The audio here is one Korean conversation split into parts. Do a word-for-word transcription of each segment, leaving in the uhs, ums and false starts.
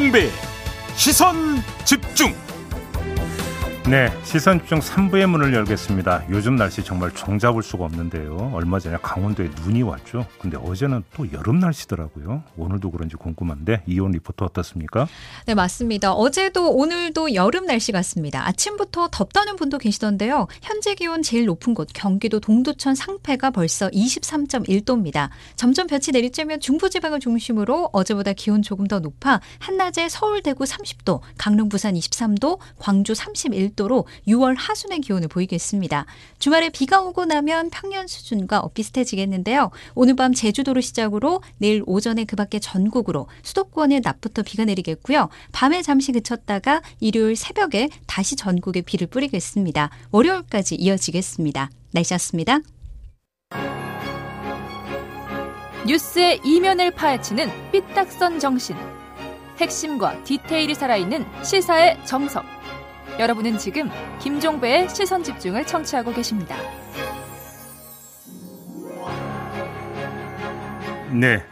김종배 시선 집중. 네, 시선 집중 삼 부의 문을 열겠습니다. 요즘 날씨 정말 종잡을 수가 없는데요. 얼마 전에 강원도에 눈이 왔죠. 근데 어제는 또 여름 날씨더라고요. 오늘도 그런지 궁금한데 이온 리포터 어떻습니까? 네, 맞습니다. 어제도 오늘도 여름 날씨 같습니다. 아침부터 덥다는 분도 계시던데요. 현재 기온 제일 높은 곳 경기도 동두천 상패가 벌써 이십삼 점 일 도입니다. 점점 볕이 내리쬐면 중부지방을 중심으로 어제보다 기온 조금 더 높아 한낮에 서울, 대구 삼십 도, 강릉, 부산 이십삼 도, 광주 삼십일 도로 유월 하순의 기온을 보이겠습니다. 주말에 비가 오고 나면 평년 수준과 엇비슷해지겠는데요. 오늘 밤 제주도를 시작으로 내일 오전에 그 밖에 전국으로 수도권에 낮부터 비가 내리겠고요. 밤에 잠시 그쳤다가 일요일 새벽에 다시 전국에 비를 뿌리겠습니다. 월요일까지 이어지겠습니다. 날씨였습니다. 뉴스의 이면을 파헤치는 삐딱선 정신. 핵심과 디테일이 살아있는 시사의 정석. 여러분은 지금 김종배의 시선집중을 청취하고 계십니다. 네,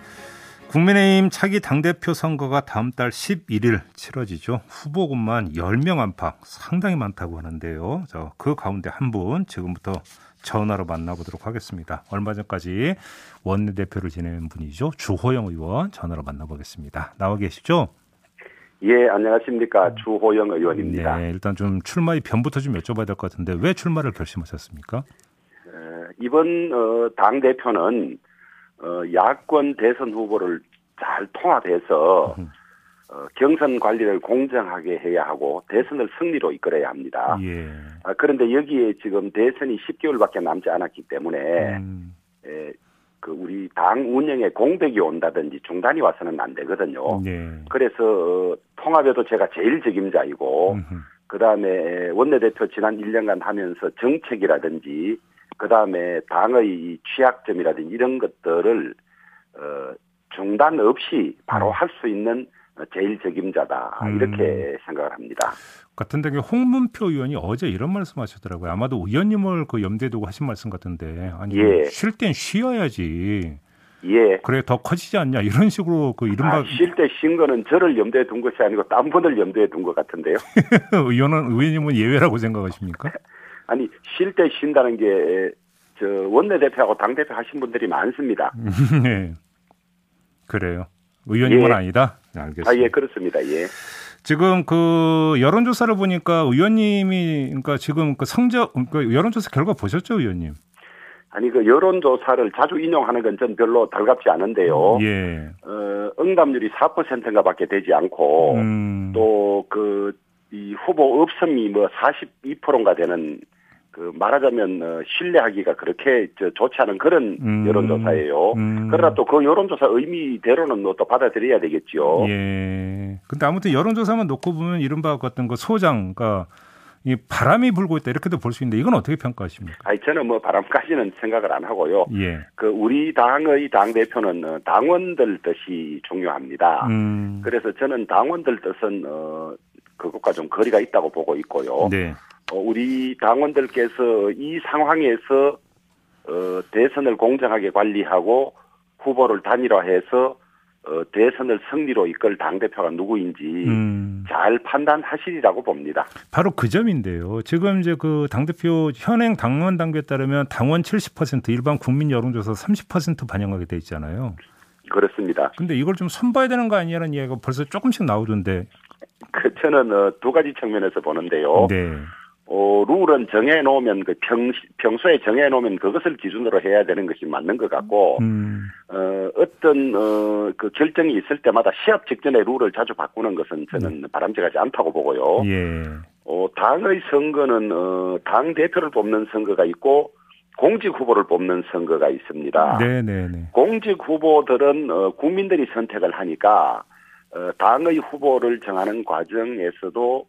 국민의힘 차기 당대표 선거가 다음 달 십일 일 치러지죠. 후보군만 열 명 안팎, 상당히 많다고 하는데요. 저, 그 가운데 한 분 지금부터 전화로 만나보도록 하겠습니다. 얼마 전까지 원내대표를 지내는 분이죠. 주호영 의원 전화로 만나보겠습니다. 나와 계시죠? 예, 안녕하십니까. 주호영 의원입니다. 네, 일단 좀 출마의 변부터 좀 여쭤봐야 될 것 같은데 왜 출마를 결심하셨습니까? 에, 이번 어, 당대표는 어, 야권 대선 후보를 잘 통합해서 어, 경선 관리를 공정하게 해야 하고 대선을 승리로 이끌어야 합니다. 예. 아, 그런데 여기에 지금 대선이 십 개월밖에 남지 않았기 때문에 음. 에, 그 우리 당 운영에 공백이 온다든지 중단이 와서는 안 되거든요. 네. 그래서 어, 통합에도 제가 제일 책임자이고 그 다음에 원내대표 지난 일 년간 하면서 정책이라든지 그 다음에 당의 취약점이라든지 이런 것들을 어, 중단 없이 바로 할 수 있는 제일 책임자다 이렇게 음. 생각을 합니다. 같은데 홍문표 의원이 어제 이런 말씀하셨더라고요. 아마도 의원님을 그 염두에 두고 하신 말씀 같은데 아니 예. 쉴 땐 쉬어야지. 예. 그래 더 커지지 않냐 이런 식으로 그 이른바 아, 쉴 때 쉰 거는 저를 염두에 둔 것이 아니고 딴 분을 염두에 둔 것 같은데요. 의원은 의원님은 예외라고 생각하십니까? 아니 쉴 때 쉰다는 게 저 원내대표하고 당대표 하신 분들이 많습니다. 네. 그래요. 의원님은 예. 아니다. 네, 알겠습니다. 아, 예, 그렇습니다. 예. 지금 그 여론조사를 보니까 의원님이 그러니까 지금 그 성적 그 여론조사 결과 보셨죠, 의원님? 아니 그 여론조사를 자주 인용하는 건 전 별로 달갑지 않은데요. 예. 어, 응답률이 사 퍼센트가밖에 되지 않고 음. 또 그 이 후보 없음이 뭐 사십이 퍼센트인가 되는 그 말하자면 어, 신뢰하기가 그렇게 저, 좋지 않은 그런 음. 여론조사예요. 음. 그러나 또 그 여론조사 의미대로는 또 받아들여야 되겠죠. 예. 근데 아무튼 여론조사만 놓고 보면 이른바 같은 거 소장가 이 바람이 불고 있다 이렇게도 볼 수 있는데 이건 어떻게 평가하십니까? 아니 저는 뭐 바람까지는 생각을 안 하고요. 예. 그 우리 당의 당 대표는 당원들 뜻이 중요합니다. 음. 그래서 저는 당원들 뜻은 어, 그것과 좀 거리가 있다고 보고 있고요. 네. 어, 우리 당원들께서 이 상황에서 어, 대선을 공정하게 관리하고 후보를 단일화해서 어, 대선을 승리로 이끌 당대표가 누구인지 음. 잘 판단하시리라고 봅니다. 바로 그 점인데요. 지금 이제 그 당대표 현행 당원 당규에 따르면 당원 칠십 퍼센트 일반 국민 여론조사 삼십 퍼센트 반영하게 돼 있잖아요. 그렇습니다. 근데 이걸 좀 손봐야 되는 거 아니냐는 이야기가 벌써 조금씩 나오던데. 그 저는 어, 두 가지 측면에서 보는데요. 네. 어, 룰은 정해놓으면, 그 평, 평소에 정해놓으면 그것을 기준으로 해야 되는 것이 맞는 것 같고, 음. 어, 어떤, 어, 그 결정이 있을 때마다 시합 직전에 룰을 자주 바꾸는 것은 저는 음. 바람직하지 않다고 보고요. 예. 어, 당의 선거는, 어, 당대표를 뽑는 선거가 있고, 공직 후보를 뽑는 선거가 있습니다. 네네네. 공직 후보들은, 어, 국민들이 선택을 하니까, 어, 당의 후보를 정하는 과정에서도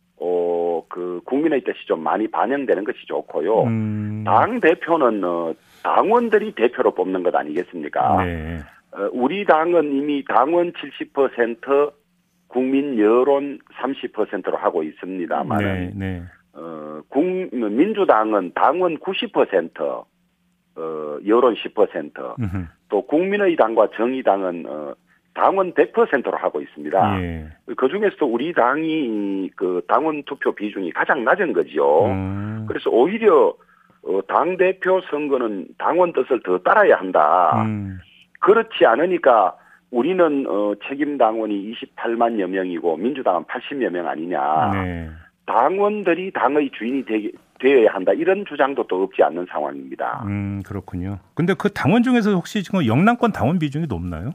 어, 그, 국민의 뜻이 좀 많이 반영되는 것이 좋고요. 음. 당대표는, 어, 당원들이 대표로 뽑는 것 아니겠습니까? 네. 어, 우리 당은 이미 당원 칠십 퍼센트, 국민 여론 삼십 퍼센트로 하고 있습니다만, 네, 네. 어, 국, 민주당은 당원 구십 퍼센트, 어, 여론 십 퍼센트, 음흠. 또 국민의당과 정의당은, 어, 당원 백 퍼센트로 하고 있습니다. 예. 그 중에서도 우리 당이 그 당원 투표 비중이 가장 낮은 거죠. 음. 그래서 오히려 어, 당 대표 선거는 당원 뜻을 더 따라야 한다. 음. 그렇지 않으니까 우리는 어, 책임 당원이 이십팔만여 명이고 민주당은 팔십여 명 아니냐. 네. 당원들이 당의 주인이 되, 되어야 한다. 이런 주장도 또 없지 않는 상황입니다. 음, 그렇군요. 근데 그 당원 중에서 혹시 지금 영남권 당원 비중이 높나요?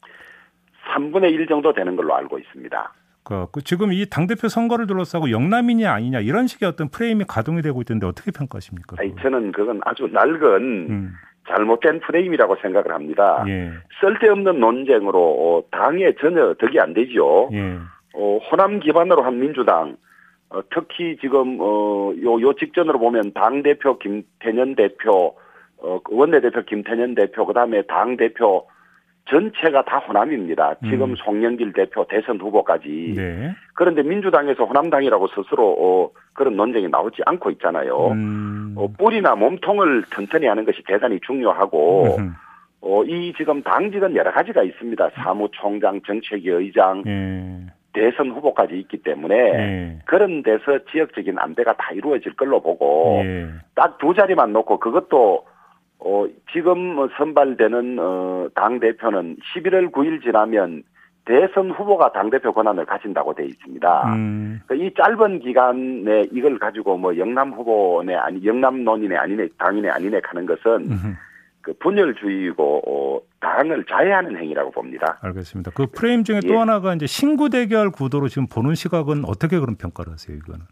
삼분의 일 정도 되는 걸로 알고 있습니다. 그, 그 지금 이 당대표 선거를 둘러싸고 영남이냐 아니냐 이런 식의 어떤 프레임이 가동이 되고 있던데 어떻게 평가하십니까? 아니, 저는 그건 아주 낡은 음. 잘못된 프레임이라고 생각을 합니다. 예. 쓸데없는 논쟁으로 당에 전혀 덕이 안 되죠. 예. 어, 호남 기반으로 한 민주당, 어, 특히 지금 어, 요, 요 직전으로 보면 당 대표 김태년 대표, 어, 원내대표 김태년 대표, 그 다음에 당 대표 전체가 다 호남입니다. 지금 음. 송영길 대표 대선 후보까지. 네. 그런데 민주당에서 호남당이라고 스스로 어, 그런 논쟁이 나오지 않고 있잖아요. 음. 어, 뿌리나 몸통을 튼튼히 하는 것이 대단히 중요하고 음흠. 어, 이 지금 당직은 여러 가지가 있습니다. 사무총장, 정책위 의장, 예. 대선 후보까지 있기 때문에 예. 그런 데서 지역적인 안배가 다 이루어질 걸로 보고 예. 딱 두 자리만 놓고 그것도 어, 지금 선발되는 어, 당대표는 십일월 구일 지나면 대선 후보가 당대표 권한을 가진다고 돼 있습니다. 음. 그러니까 이 짧은 기간에 이걸 가지고 뭐 영남 후보네 아니 영남 논의네 아니네 당이네 아니네 하는 것은 음흠. 그 분열주의고 어, 당을 자해하는 행위라고 봅니다. 알겠습니다. 그 프레임 중에 또 예. 하나가 이제 신구 대결 구도로 지금 보는 시각은 어떻게 그런 평가를 하세요, 이거는?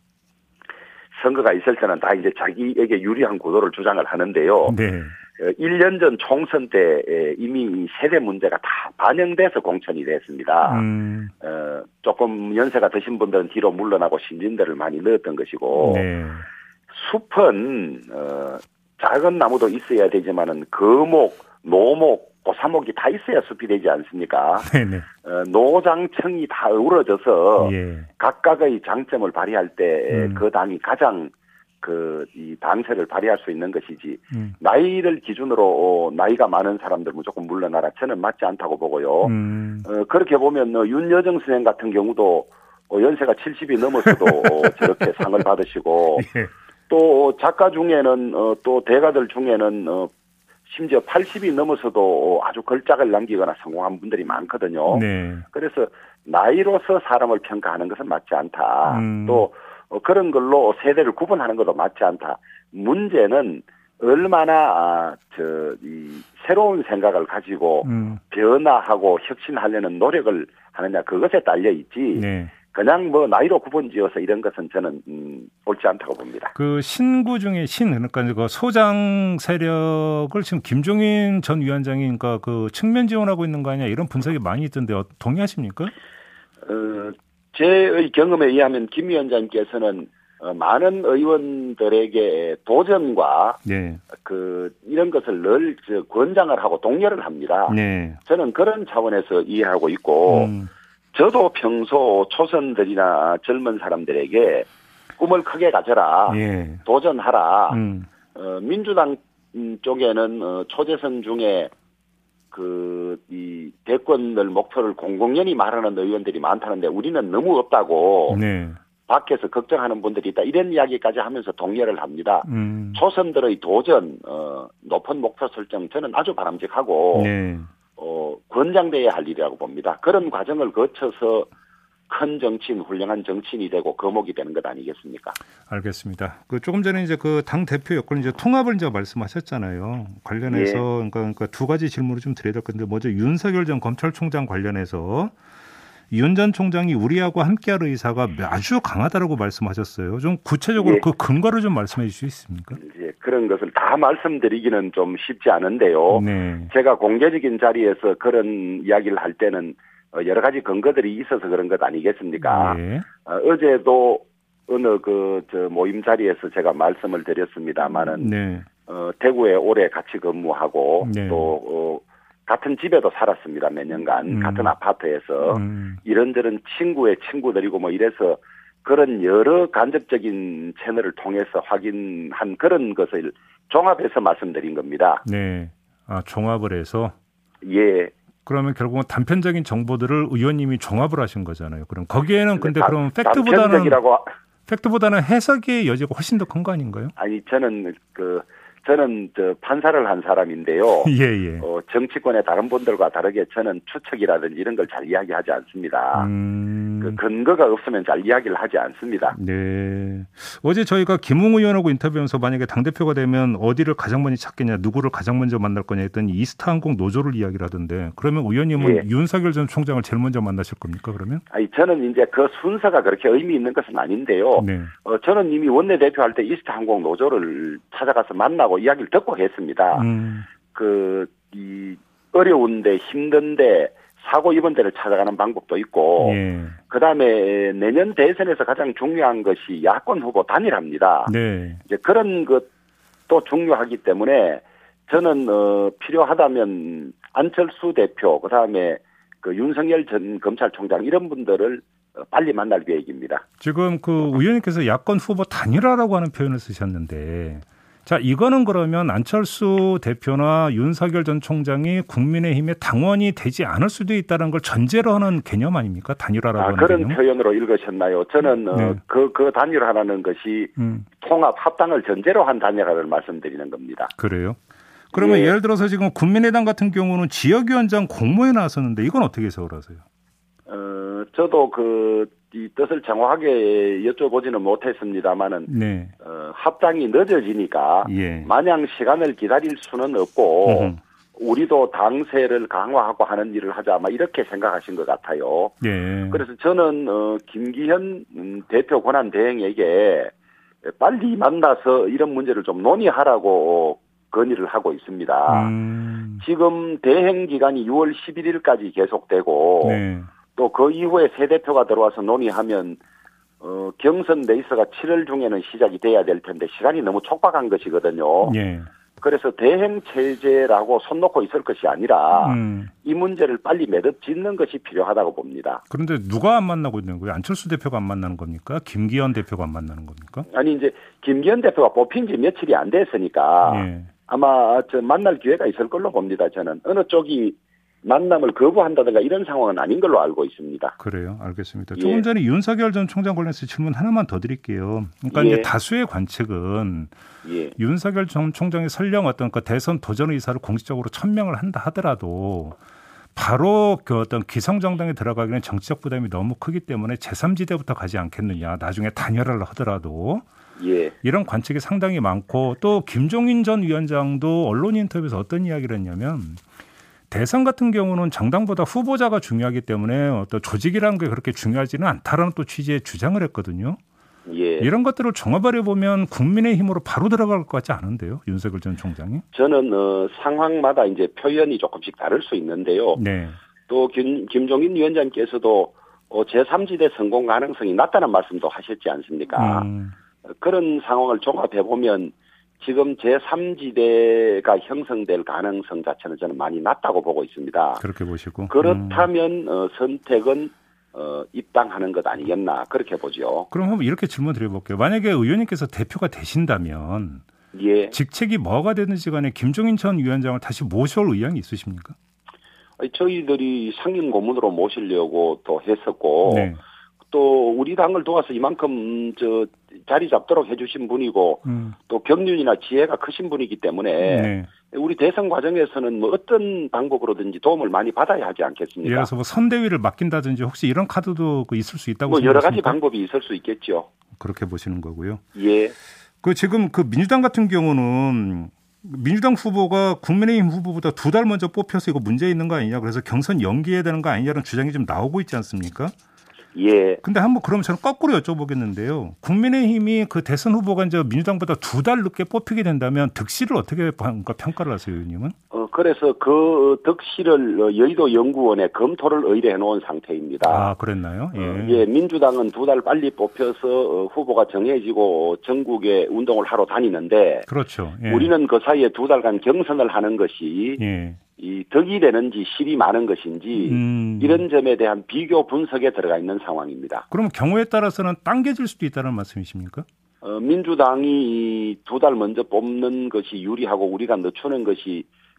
선거가 있을 때는 다 이제 자기에게 유리한 구도를 주장을 하는데요. 네. 일 년 전 총선 때 이미 세대 문제가 다 반영돼서 공천이 됐습니다. 음. 어, 조금 연세가 드신 분들은 뒤로 물러나고 신진들을 많이 넣었던 것이고 네. 숲은 어, 작은 나무도 있어야 되지만은 거목, 노목, 고사목이 다 있어야 숲이 되지 않습니까? 네네. 어, 노장청이 다 어우러져서 예. 각각의 장점을 발휘할 때 그 음. 당이 가장 그 이 당세를 발휘할 수 있는 것이지 음. 나이를 기준으로 어, 나이가 많은 사람들 무조건 물러나라 저는 맞지 않다고 보고요. 음. 어, 그렇게 보면 어, 윤여정 선생 같은 경우도 어, 연세가 칠십이 넘었어도 어, 저렇게 상을 받으시고 예. 또 작가 중에는 어, 또 대가들 중에는 어, 심지어 팔십이 넘어서도 아주 걸작을 남기거나 성공한 분들이 많거든요. 네. 그래서 나이로서 사람을 평가하는 것은 맞지 않다. 음. 또 어, 그런 걸로 세대를 구분하는 것도 맞지 않다. 문제는 얼마나 아, 저, 이 새로운 생각을 가지고 음. 변화하고 혁신하려는 노력을 하느냐 그것에 딸려 있지. 네. 그냥 뭐 나이로 구분지어서 이런 것은 저는 음, 옳지 않다고 봅니다. 그 신구 중에 신 그러니까 그 소장 세력을 지금 김종인 전 위원장이 그러니까 그 측면 지원하고 있는 거 아니냐 이런 분석이 많이 있던데 동의하십니까? 어, 제의 경험에 의하면 김 위원장께서는 어, 많은 의원들에게 도전과 네. 그 이런 것을 늘 저, 권장을 하고 독려를 합니다. 네. 저는 그런 차원에서 이해하고 있고 음. 저도 평소 초선들이나 젊은 사람들에게 꿈을 크게 가져라, 예. 도전하라. 음. 어, 민주당 쪽에는 어, 초재선 중에 그 이 대권을 목표를 공공연히 말하는 의원들이 많다는데 우리는 너무 없다고 네. 밖에서 걱정하는 분들이 있다. 이런 이야기까지 하면서 독려를 합니다. 음. 초선들의 도전, 어, 높은 목표 설정 저는 아주 바람직하고 네. 어, 권장돼야 할 일이라고 봅니다. 그런 과정을 거쳐서 큰 정치인, 훌륭한 정치인이 되고 거목이 되는 것 아니겠습니까? 알겠습니다. 그 조금 전에 이제 그 당 대표 여건 이제 통합을 이제 말씀하셨잖아요. 관련해서 예. 그러니까, 그러니까 두 가지 질문을 좀 드려야 될 건데 먼저 윤석열 전 검찰총장 관련해서 윤 전 총장이 우리하고 함께할 의사가 아주 강하다라고 말씀하셨어요. 좀 구체적으로 예. 그 근거를 좀 말씀해 주실 수 있습니까? 이제 그런 것을 다 말씀드리기는 좀 쉽지 않은데요. 네. 제가 공개적인 자리에서 그런 이야기를 할 때는 여러 가지 근거들이 있어서 그런 것 아니겠습니까? 네. 어, 어제도 어느 그 저 모임 자리에서 제가 말씀을 드렸습니다만은 네. 어, 대구에 오래 같이 근무하고 네. 또 어, 같은 집에도 살았습니다. 몇 년간 음. 같은 아파트에서 음. 이런저런 친구의 친구들이고 뭐 이래서 그런 여러 간접적인 채널을 통해서 확인한 그런 것을 종합해서 말씀드린 겁니다. 네. 아, 종합을 해서 예. 그러면 결국은 단편적인 정보들을 의원님이 종합을 하신 거잖아요. 그럼 거기에는 근데 그럼 팩트보다는 단편적이라고 팩트보다는 해석의 여지가 훨씬 더 큰 거 아닌가요? 아니 저는 그 저는 저 판사를 한 사람인데요. 예, 예. 어, 정치권의 다른 분들과 다르게 저는 추측이라든지 이런 걸 잘 이야기하지 않습니다. 음... 그 근거가 없으면 잘 이야기를 하지 않습니다. 네. 어제 저희가 김웅 의원하고 인터뷰하면서 만약에 당대표가 되면 어디를 가장 먼저 찾겠냐, 누구를 가장 먼저 만날 거냐 했더니 이스타항공 노조를 이야기를 하던데 그러면 의원님은 예. 윤석열 전 총장을 제일 먼저 만나실 겁니까 그러면? 아니 저는 이제 그 순서가 그렇게 의미 있는 것은 아닌데요. 네. 어, 저는 이미 원내대표 할 때 이스타항공 노조를 찾아가서 만나고 이야기를 듣고 했습니다. 음. 그, 이, 어려운데 힘든데 사고 입은 데를 찾아가는 방법도 있고, 예. 그 다음에 내년 대선에서 가장 중요한 것이 야권 후보 단일화입니다. 네. 이제 그런 것도 중요하기 때문에 저는, 어, 필요하다면 안철수 대표, 그 다음에 그 윤석열 전 검찰총장 이런 분들을 빨리 만날 계획입니다. 지금 그 의원님께서 야권 후보 단일화라고 하는 표현을 쓰셨는데, 자, 이거는 그러면 안철수 대표나 윤석열 전 총장이 국민의힘의 당원이 되지 않을 수도 있다는 걸 전제로 하는 개념 아닙니까? 단일화라고 아, 하는 그런 개념? 표현으로 읽으셨나요? 저는 네. 어, 그, 그 단일화라는 것이 음. 통합, 합당을 전제로 한 단일화를 말씀드리는 겁니다. 그래요? 그러면 예. 예를 들어서 지금 국민의당 같은 경우는 지역위원장 공모에 나섰는데 이건 어떻게 해석을 하세요? 어, 저도 그, 이 뜻을 정확하게 여쭤보지는 못했습니다만은, 네. 어, 합당이 늦어지니까, 예. 마냥 시간을 기다릴 수는 없고, 으흠. 우리도 당세를 강화하고 하는 일을 하자, 아마 이렇게 생각하신 것 같아요. 예. 그래서 저는, 어, 김기현 대표 권한대행에게 빨리 만나서 이런 문제를 좀 논의하라고 건의를 하고 있습니다. 음. 지금 대행 기간이 유월 십일일까지 계속되고, 네. 또 그 이후에 새 대표가 들어와서 논의하면 어, 경선 레이스가 칠월 중에는 시작이 돼야 될 텐데 시간이 너무 촉박한 것이거든요. 예. 그래서 대행 체제라고 손 놓고 있을 것이 아니라 음. 이 문제를 빨리 매듭 짓는 것이 필요하다고 봅니다. 그런데 누가 안 만나고 있는 거예요? 안철수 대표가 안 만나는 겁니까? 김기현 대표가 안 만나는 겁니까? 아니 이제 김기현 대표가 뽑힌 지 며칠이 안 됐으니까 예. 아마 저 만날 기회가 있을 걸로 봅니다. 저는 어느 쪽이 만남을 거부한다든가 이런 상황은 아닌 걸로 알고 있습니다. 그래요. 알겠습니다. 예. 조금 전에 윤석열 전 총장 관련해서 질문 하나만 더 드릴게요. 그러니까 예. 이제 다수의 관측은 예. 윤석열 전 총장이 설령 어떤 그 대선 도전 의사를 공식적으로 천명을 한다 하더라도 바로 그 어떤 기성정당에 들어가기는 정치적 부담이 너무 크기 때문에 제삼지대부터 가지 않겠느냐. 나중에 단일화를 하더라도. 예. 이런 관측이 상당히 많고 또 김종인 전 위원장도 언론 인터뷰에서 어떤 이야기를 했냐면 대선 같은 경우는 정당보다 후보자가 중요하기 때문에 어떤 조직이라는 게 그렇게 중요하지는 않다라는 또 취지의 주장을 했거든요. 예. 이런 것들을 종합을 해보면 국민의힘으로 바로 들어갈 것 같지 않은데요. 윤석열 전 총장이. 저는 어, 상황마다 이제 표현이 조금씩 다를 수 있는데요. 네. 또 김, 김종인 위원장께서도 어, 제삼지대 성공 가능성이 낮다는 말씀도 하셨지 않습니까? 음. 그런 상황을 종합해보면 지금 제삼지대가 형성될 가능성 자체는 저는 많이 낮다고 보고 있습니다. 그렇게 보시고. 그렇다면 음. 어, 선택은 어, 입당하는 것 아니겠나 그렇게 보죠. 그럼 한번 이렇게 질문 드려볼게요. 만약에 의원님께서 대표가 되신다면 예. 직책이 뭐가 되든지 간에 김종인 전 위원장을 다시 모셔올 의향이 있으십니까? 아니, 저희들이 상임 고문으로 모시려고 또 했었고 네. 또 우리 당을 도와서 이만큼 저 자리 잡도록 해주신 분이고 음. 또 경륜이나 지혜가 크신 분이기 때문에 네. 우리 대선 과정에서는 뭐 어떤 방법으로든지 도움을 많이 받아야 하지 않겠습니까? 예를 들어서 뭐 선대위를 맡긴다든지 혹시 이런 카드도 있을 수 있다고 뭐 생각하십니까? 여러 가지 방법이 있을 수 있겠죠. 그렇게 보시는 거고요. 예. 그 지금 그 민주당 같은 경우는 민주당 후보가 국민의힘 후보보다 두 달 먼저 뽑혀서 이거 문제 있는 거 아니냐 그래서 경선 연기해야 되는 거 아니냐는 주장이 좀 나오고 있지 않습니까? 예. 근데 한번 그럼 저는 거꾸로 여쭤보겠는데요. 국민의힘이 그 대선 후보가 이제 민주당보다 두 달 늦게 뽑히게 된다면 득실을 어떻게 평가를 하세요, 의원님은? 어, 그래서 그 득실을 여의도 연구원에 검토를 의뢰해 놓은 상태입니다. 아, 그랬나요? 예. 어, 예, 민주당은 두 달 빨리 뽑혀서 후보가 정해지고 전국에 운동을 하러 다니는데. 그렇죠. 예. 우리는 그 사이에 두 달간 경선을 하는 것이. 예. 이 덕이 되는지 실이 많은 것인지 음. 이런 점에 대한 비교 분석에 들어가 있는 상황입니다. 그럼 경우에 따라서는 당겨질 수도 있다는 말씀이십니까? 어, 민주당이 두 달 먼저 뽑는 것이 유리하고 우리가 늦추는 것이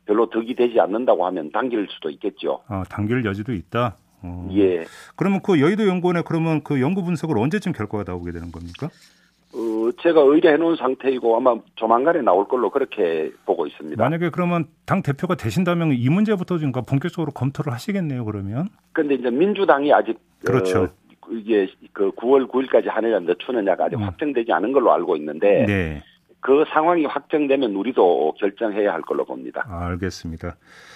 별로 덕이 되지 않는다고 하면 당길 수도 있겠죠. 아, 당길 여지도 있다. 어. 예. 그러면 그 여의도 연구원에 그러면 그 연구 분석을 언제쯤 결과가 나오게 되는 겁니까? 어, 제가 의뢰해 놓은 상태이고 아마 조만간에 나올 걸로 그렇게 보고 있습니다. 만약에 그러면 당 대표가 되신다면 이 문제부터 좀 본격적으로 검토를 하시겠네요, 그러면. 그런데 이제 민주당이 아직 그렇죠. 어, 이게 그 구월 구일까지 하느냐 늦추느냐가 아직 음. 확정되지 않은 걸로 알고 있는데 네. 그 상황이 확정되면 우리도 결정해야 할 걸로 봅니다. 아, 알겠습니다.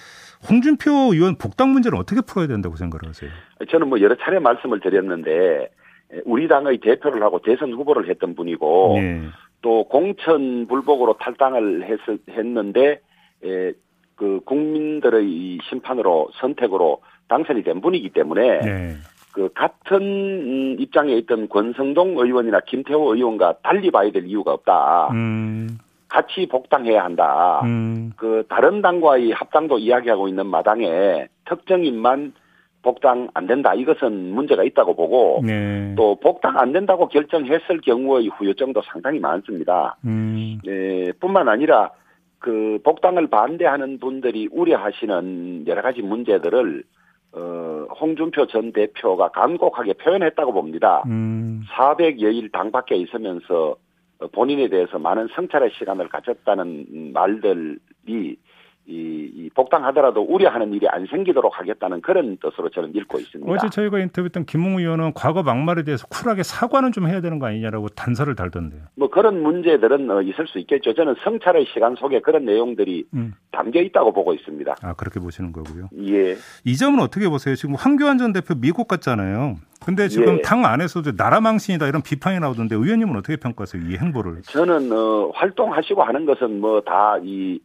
홍준표 의원 복당 문제는 어떻게 풀어야 된다고 생각하세요? 저는 뭐 여러 차례 말씀을 드렸는데 우리 당의 대표를 하고 대선 후보를 했던 분이고 네. 또 공천 불복으로 탈당을 했, 했는데 에, 그 국민들의 심판으로 선택으로 당선이 된 분이기 때문에 네. 그 같은 입장에 있던 권성동 의원이나 김태호 의원과 달리 봐야 될 이유가 없다. 음. 같이 복당해야 한다. 음. 그 다른 당과의 합당도 이야기하고 있는 마당에 특정인만 복당 안 된다. 이것은 문제가 있다고 보고 네. 또 복당 안 된다고 결정했을 경우의 후유증도 상당히 많습니다. 음. 네, 뿐만 아니라 그 복당을 반대하는 분들이 우려하시는 여러 가지 문제들을 어, 홍준표 전 대표가 간곡하게 표현했다고 봅니다. 음. 사백여일 당 밖에 있으면서 본인에 대해서 많은 성찰의 시간을 가졌다는 말들이 이, 이 복당하더라도 우려하는 일이 안 생기도록 하겠다는 그런 뜻으로 저는 읽고 있습니다. 어제 저희가 인터뷰했던 김웅 의원은 과거 막말에 대해서 쿨하게 사과는 좀 해야 되는 거 아니냐라고 단서를 달던데요. 뭐 그런 문제들은 어, 있을 수 있겠죠. 저는 성찰의 시간 속에 그런 내용들이 음. 담겨 있다고 보고 있습니다. 아, 그렇게 보시는 거고요. 예. 이 점은 어떻게 보세요? 지금 황교안 전 대표 미국 갔잖아요. 근데 지금 예. 당 안에서도 나라 망신이다 이런 비판이 나오던데 의원님은 어떻게 평가하세요? 이 행보를? 저는 어, 활동하시고 하는 것은 뭐 다 이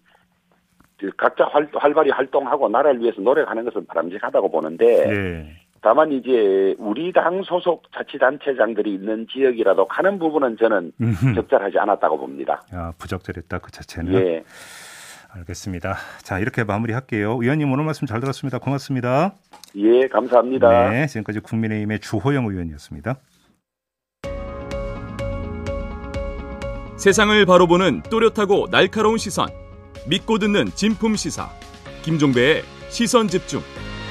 각자 활, 활발히 활동하고 나라를 위해서 노력하는 것은 바람직하다고 보는데 네. 다만 이제 우리 당 소속 자치단체장들이 있는 지역이라도 가는 부분은 저는 음흠. 적절하지 않았다고 봅니다. 아, 부적절했다 그 자체는. 예. 알겠습니다. 자, 이렇게 마무리할게요. 의원님 오늘 말씀 잘 들었습니다. 고맙습니다. 예, 감사합니다. 네, 지금까지 국민의힘의 주호영 의원이었습니다. 세상을 바로 보는 또렷하고 날카로운 시선. 믿고 듣는 진품 시사 김종배의 시선집중.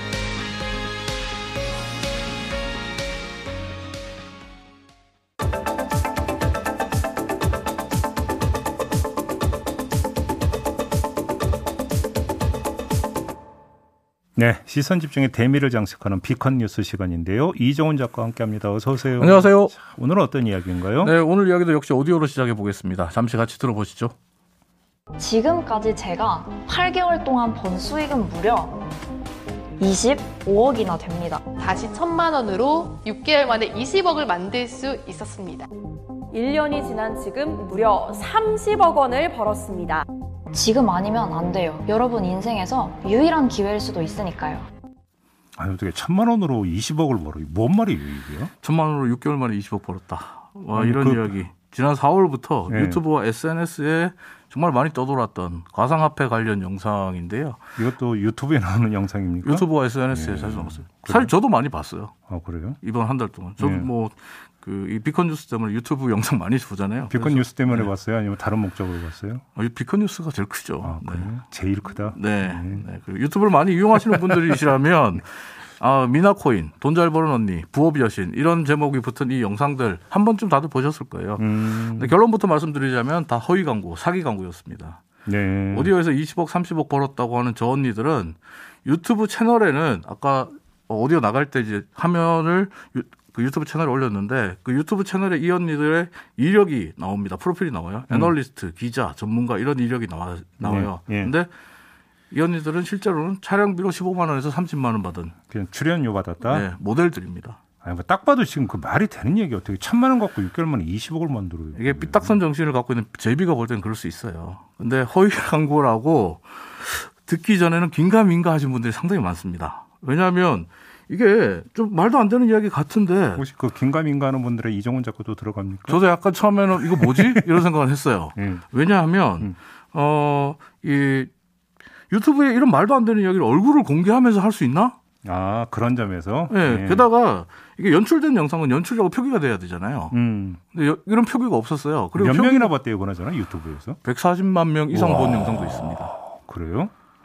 네, 시선집중의 대미를 장식하는 비컨 뉴스 시간인데요. 이정훈 작가와 함께합니다. 어서 오세요. 안녕하세요. 자, 오늘은 어떤 이야기인가요? 네, 오늘 이야기도 역시 오디오로 시작해 보겠습니다. 잠시 같이 들어보시죠. 지금까지 제가 팔 개월 동안 번 수익은 무려 이십오억이나 됩니다. 다시 천만 원으로 육 개월 만에 이십억을 만들 수 있었습니다. 일 년이 지난 지금 무려 삼십억 원을 벌었습니다. 지금 아니면 안 돼요. 여러분 인생에서 유일한 기회일 수도 있으니까요. 아니 어떻게 천만 원으로 이십억을 벌어요? 뭔 말이에요 이게? 천만 원으로 육 개월 만에 이십억 벌었다. 와, 아니, 이런 그... 이야기. 지난 사월부터 네. 유튜브와 에스엔에스에 정말 많이 떠돌았던 가상화폐 관련 영상인데요. 이것도 유튜브에 나오는 영상입니까? 유튜브와 에스엔에스에 네. 자주 나왔어요. 사실 저도 많이 봤어요. 아, 그래요? 이번 한 달 동안. 저도 네. 뭐 그 이 비컨 뉴스 때문에 유튜브 영상 많이 보잖아요. 비컨 뉴스 때문에 네. 봤어요? 아니면 다른 목적으로 봤어요? 아, 비컨 뉴스가 제일 크죠. 아, 그래요? 네. 제일 크다? 네. 네. 네. 그리고 유튜브를 많이 이용하시는 분들이시라면 아, 미나코인, 돈 잘 버는 언니, 부업 여신 이런 제목이 붙은 이 영상들 한 번쯤 다들 보셨을 거예요. 음. 근데 결론부터 말씀드리자면 다 허위 광고, 사기 광고였습니다. 네. 오디오에서 이십억, 삼십억 벌었다고 하는 저 언니들은 유튜브 채널에는 아까 오디오 나갈 때 이제 화면을 유, 그 유튜브 채널에 올렸는데 그 유튜브 채널에 이 언니들의 이력이 나옵니다. 프로필이 나와요. 음. 애널리스트, 기자, 전문가 이런 이력이 나와, 나와요. 네. 네. 근데 이 언니들은 실제로는 촬영비로 십오만 원에서 삼십만 원 받은 그냥 출연료 받았다? 네, 모델들입니다. 아니, 뭐 딱 봐도 지금 그 말이 되는 얘기 어떻게 천만 원 갖고 육 개월 만에 이십억을 만들어요. 이게 삐딱선 정신을 갖고 있는 제비가 볼 때는 그럴 수 있어요. 근데 허위 광고라고 듣기 전에는 긴가민가 하신 분들이 상당히 많습니다. 왜냐하면 이게 좀 말도 안 되는 이야기 같은데 혹시 그 긴가민가 하는 분들의 이정훈 작가도 들어갑니까? 저도 약간 처음에는 이거 뭐지? 이런 생각을 했어요. 음. 왜냐하면 음. 어, 이 유튜브에 이런 말도 안 되는 이야기를 얼굴을 공개하면서 할 수 있나? 아, 그런 점에서? 네. 네. 게다가 이게 연출된 영상은 연출이라고 표기가 돼야 되잖아요. 음. 근데 여, 이런 표기가 없었어요. 그리고 몇 표기... 명이나 봤대요, 그나저나 유튜브에서? 백사십만 명 이상 본 영상도 있습니다. 그래요?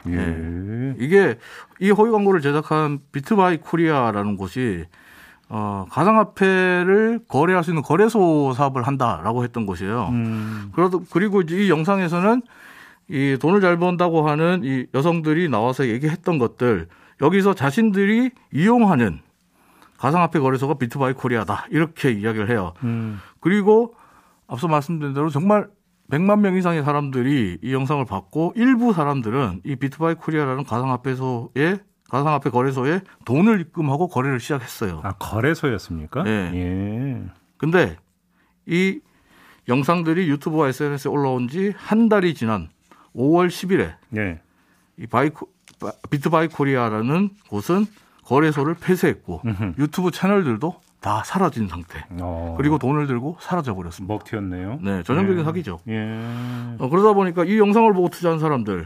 예. 예. 이게 이 허위 광고를 제작한 비트바이 코리아라는 곳이 어, 가상화폐를 거래할 수 있는 거래소 사업을 한다라고 했던 곳이에요. 음. 그리고 이 영상에서는 이 돈을 잘 번다고 하는 이 여성들이 나와서 얘기했던 것들, 여기서 자신들이 이용하는 가상화폐 거래소가 비트바이 코리아다 이렇게 이야기를 해요. 음. 그리고 앞서 말씀드린 대로 정말 백만 명 이상의 사람들이 이 영상을 봤고, 일부 사람들은 이 비트바이 코리아라는 가상화폐소에 가상화폐 거래소에 돈을 입금하고 거래를 시작했어요. 아, 거래소였습니까? 네. 예. 근데 이 영상들이 유튜브와 에스엔에스에 올라온 지 한 달이 지난 오월 십일에 예. 이 바이, 비트바이 코리아라는 곳은 거래소를 폐쇄했고 음흠. 유튜브 채널들도 다 사라진 상태. 어. 그리고 돈을 들고 사라져 버렸습니다. 먹튀였네요. 네, 전형적인 예. 사기죠. 예. 어, 그러다 보니까 이 영상을 보고 투자한 사람들,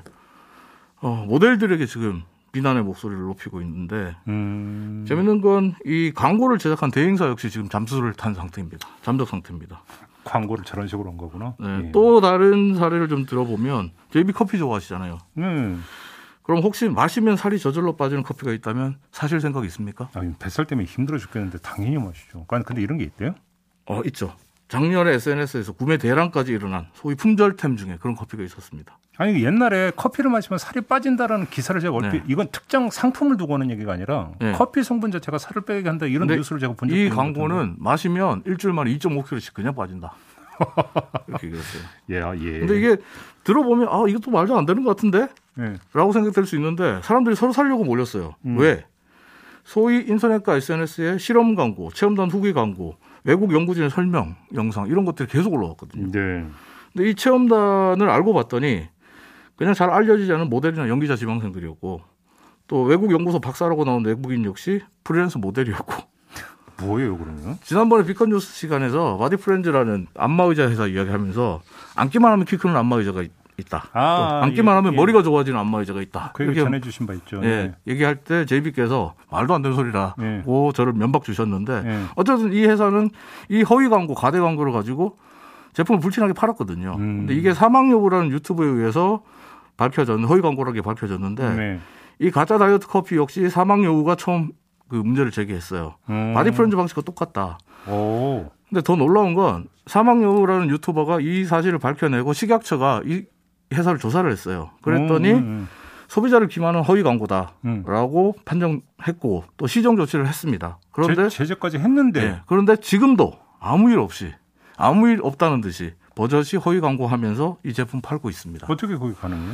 어, 모델들에게 지금 비난의 목소리를 높이고 있는데 음. 재밌는 건 이 광고를 제작한 대행사 역시 지금 잠수를 탄 상태입니다. 잠적 상태입니다. 광고를 저런 식으로 한 거구나. 네, 예. 또 다른 사례를 좀 들어보면 제이비 커피 좋아하시잖아요. 음. 그럼 혹시 마시면 살이 저절로 빠지는 커피가 있다면 사실 생각 있습니까? 아, 뱃살 때문에 힘들어 죽겠는데 당연히 마시죠. 근데 이런 게 있대요? 어, 있죠. 작년에 에스엔에스에서 구매 대란까지 일어난 소위 품절템 중에 그런 커피가 있었습니다. 아니, 옛날에 커피를 마시면 살이 빠진다라는 기사를 제가 얼핏, 네. 이건 특정 상품을 두고 하는 얘기가 아니라 네. 커피 성분 자체가 살을 빼게 한다 이런 뉴스를 제가 본 적이 있는데 이 광고는 마시면 일주일 만에 이점오 킬로그램씩 그냥 빠진다. 이렇게 얘기했어요. 예, 예. 근데 이게 들어보면 아, 이것도 말도 안 되는 것 같은데? 예. 라고 생각될 수 있는데 사람들이 서로 살려고 몰렸어요. 음. 왜? 소위 인터넷과 에스엔에스에 실험 광고, 체험단 후기 광고, 외국 연구진의 설명 영상 이런 것들이 계속 올라왔거든요. 네. 근데 이 체험단을 알고 봤더니 그냥 잘 알려지지 않은 모델이나 연기자 지망생들이었고, 또 외국 연구소 박사라고 나온 외국인 역시 프리랜서 모델이었고. 뭐예요, 그러면? 지난번에 비컨 뉴스 시간에서 바디프렌즈라는 안마의자 회사 이야기하면서 앉기만 하면 키 크는 안마의자가 있다. 아, 앉기만 예, 하면 예. 머리가 좋아지는 안마의자가 있다. 그 얘기 전해주신 바 있죠. 예, 네. 얘기할 때 제이비께서 말도 안 되는 소리라고 네. 저를 면박 주셨는데 네. 어쨌든 이 회사는 이 허위 광고, 가대 광고를 가지고 제품을 불티나게 팔았거든요. 음. 근데 이게 사망 여부라는 유튜브에 의해서 밝혀졌는 허위 광고라는 게 밝혀졌는데 네. 이 가짜 다이어트 커피 역시 사망 여부가 처음 그 문제를 제기했어요. 음. 바디프렌즈 방식과 똑같다. 오. 근데 더 놀라운 건 사망 여부라는 유튜버가 이 사실을 밝혀내고 식약처가 이 회사를 조사를 했어요. 그랬더니 음, 음. 소비자를 기만한 허위 광고다라고 음. 판정했고 또 시정 조치를 했습니다. 그런데 제, 제재까지 했는데 네, 그런데 지금도 아무 일 없이 아무 일 없다는 듯이 버젓이 허위 광고하면서 이 제품 팔고 있습니다. 어떻게 그게 가능해요?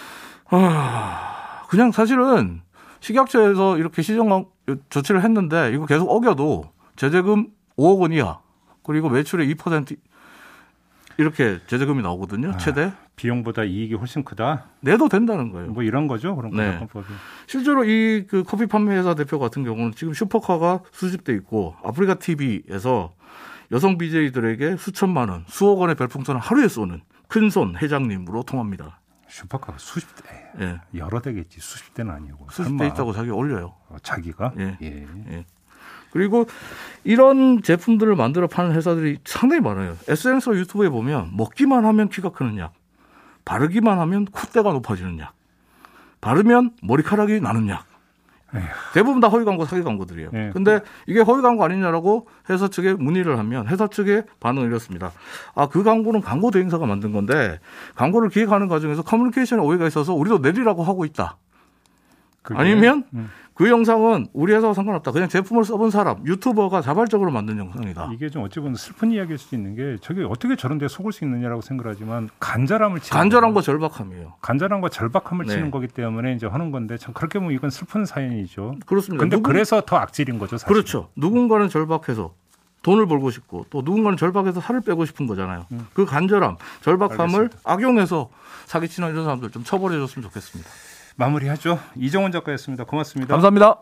아, 그냥 사실은 식약처에서 이렇게 시정 조치를 했는데 이거 계속 어겨도 제재금 오억 원 이하 그리고 매출의 이 퍼센트 이렇게 제재금이 나오거든요. 최대. 아, 비용보다 이익이 훨씬 크다. 내도 된다는 거예요. 뭐 이런 거죠. 그런 네. 건법이. 실제로 이 그 커피 판매 회사 대표 같은 경우는 지금 슈퍼카가 수집돼 있고 아프리카 티비에서 여성 비제이들에게 수천만 원, 수억 원의 별풍선을 하루에 쏘는 큰손 회장님으로 통합니다. 슈퍼카가 수십 대, 예. 여러 대겠지. 수십 대는 아니고. 수십 대 있다고 자기가 올려요. 어, 자기가? 예. 예. 예. 그리고 이런 제품들을 만들어 파는 회사들이 상당히 많아요. 에스엔에스와 유튜브에 보면 먹기만 하면 키가 크는 약, 바르기만 하면 콧대가 높아지는 약, 바르면 머리카락이 나는 약. 에휴. 대부분 다 허위 광고, 사기 광고들이에요. 예. 근데 이게 허위 광고 아니냐라고 회사 측에 문의를 하면 회사 측의 반응을 이렇습니다. 아, 그 광고는 광고 대행사가 만든 건데 광고를 기획하는 과정에서 커뮤니케이션에 오해가 있어서 우리도 내리라고 하고 있다. 그게? 아니면 음. 그 영상은 우리 회사와 상관없다. 그냥 제품을 써본 사람, 유튜버가 자발적으로 만든 영상이다. 이게 좀 어찌 보면 슬픈 이야기일 수도 있는 게 저게 어떻게 저런 데 속을 수 있느냐라고 생각하지만 간절함을 치는 간절함과 절박함이에요. 간절함과 절박함을 네. 치는 거기 때문에 이제 하는 건데 참 그렇게 보면 이건 슬픈 사연이죠. 그렇습니다. 그런데 누군... 그래서 더 악질인 거죠. 사실. 그렇죠. 누군가는 절박해서 돈을 벌고 싶고 또 누군가는 절박해서 살을 빼고 싶은 거잖아요. 음. 그 간절함, 절박함을 알겠습니다. 악용해서 사기치는 이런 사람들 좀 처벌해 줬으면 좋겠습니다. 마무리하죠. 이정훈 작가였습니다. 고맙습니다. 감사합니다.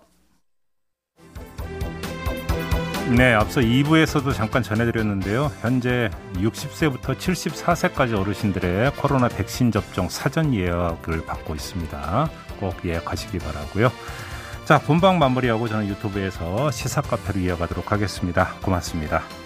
네, 앞서 이 부에서도 잠깐 전해드렸는데요. 현재 육십 세부터 칠십사 세까지 어르신들의 코로나 백신 접종 사전 예약을 받고 있습니다. 꼭 예약하시기 바라고요. 자, 본방 마무리하고 저는 유튜브에서 시사카페로 이어가도록 하겠습니다. 고맙습니다.